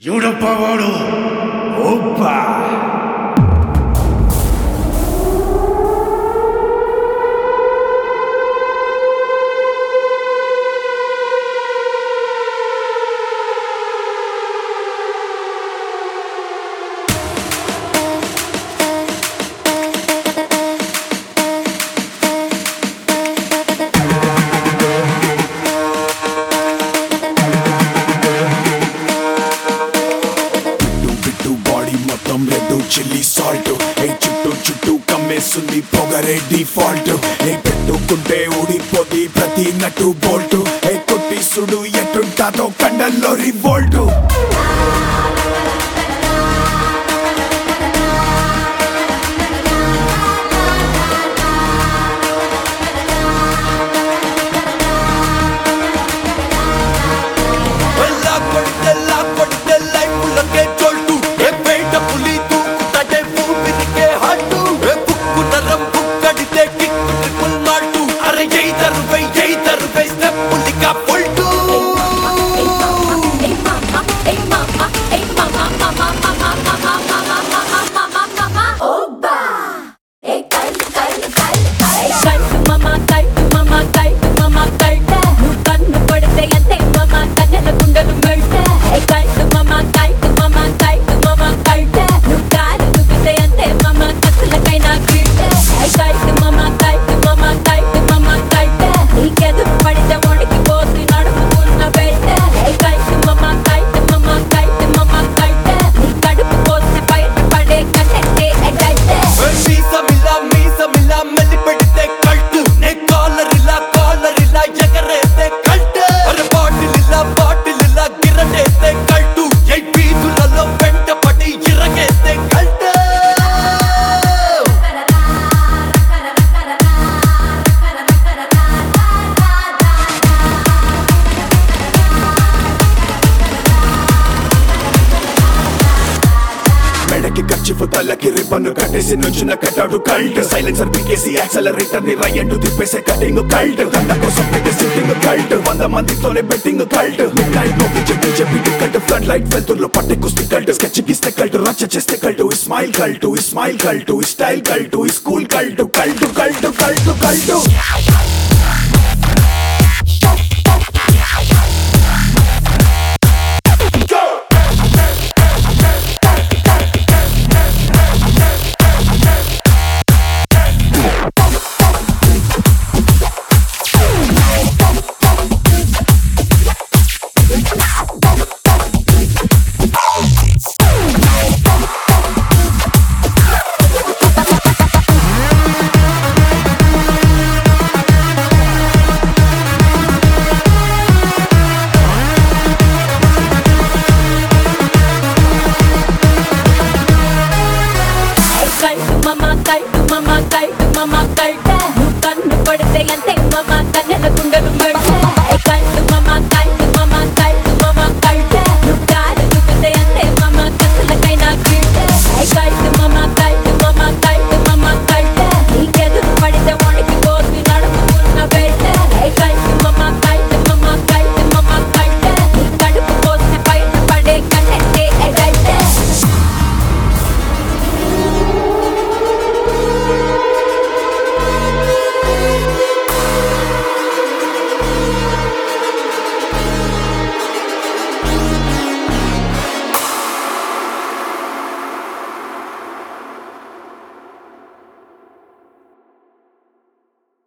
ఎవడప్పా వాడు? ఓప్పా chilli salt ఏ చుట్టూ కమ్మేస్తుంది పొగరే default ఏ పెట్టుకుంటే ఊడిపోది ప్రతి నటు బోల్ట్ ఏ కొట్టి సుడు ఎటుంటాదో కండల్లో రివోల్ట్ తలకి రిబ్బన్ను కట్టేసి నుంచున్న కట్టాడు కల్ట్ సైలెన్సర్ పీకేసి యాక్సలరేటర్ ని రయ్యంటూ తిప్పేసే కటింగ్ కల్ట్ దండ కోసం పెట్టే సిట్టింగ్ కల్ట్ 100 మందితోనే బెట్టింగ్ కల్ట్ మిడ్ నైట్ నోకి చెప్పి కల్ట్ ఫ్లడ్ లైట్ వెళ్తుర్లో పట్టే కుస్తీ కల్ట్ స్కెచ్ గీస్తే కల్ట్ రచ్చ చేస్తే cult smile cult style cult school cult cult cult cult cult